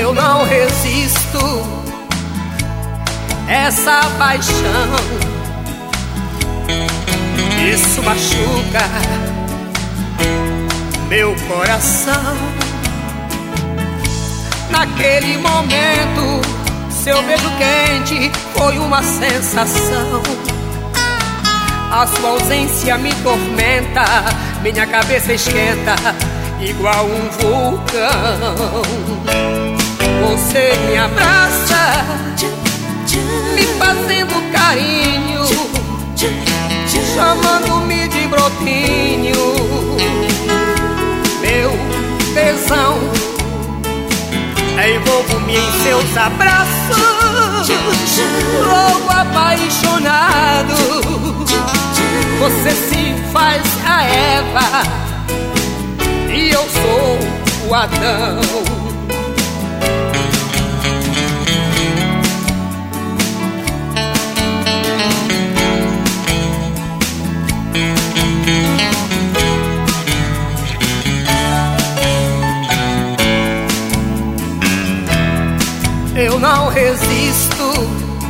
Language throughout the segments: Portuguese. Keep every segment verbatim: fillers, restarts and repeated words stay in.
Eu não resisto essa paixão. Isso machuca meu coração. Naquele momento, seu beijo quente foi uma sensação. A sua ausência me tormenta, minha cabeça esquenta igual um vulcão. Você me abraça, me fazendo carinho, chamando-me de brotinho. Meu tesão, envolvo-me em seus abraços, louco apaixonado. Você se faz a Eva e eu sou o Adão. Eu não resisto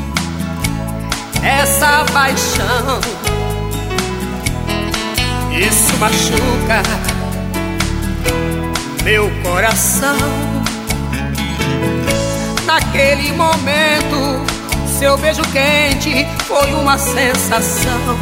essa paixão. Isso machuca meu coração. Naquele momento, seu beijo quente foi uma sensação.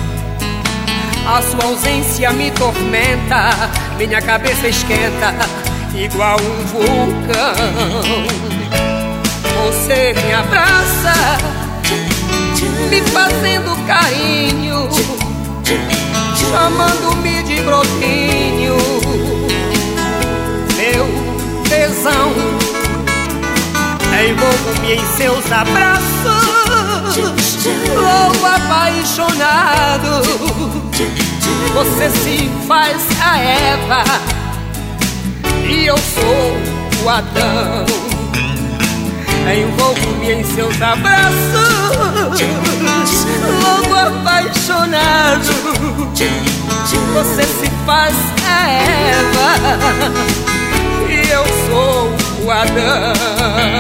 A sua ausência me tormenta, minha cabeça esquenta igual um vulcão. Você me abraça, me fazendo carinho, chamando-me de brotinho. Meu tesão, envolvo-me em seus abraços, louco apaixonado. Você se faz a Eva e eu sou o Adão. Envolvo-me em seus abraços, louco apaixonado. Você se faz a Eva e eu sou o Adão.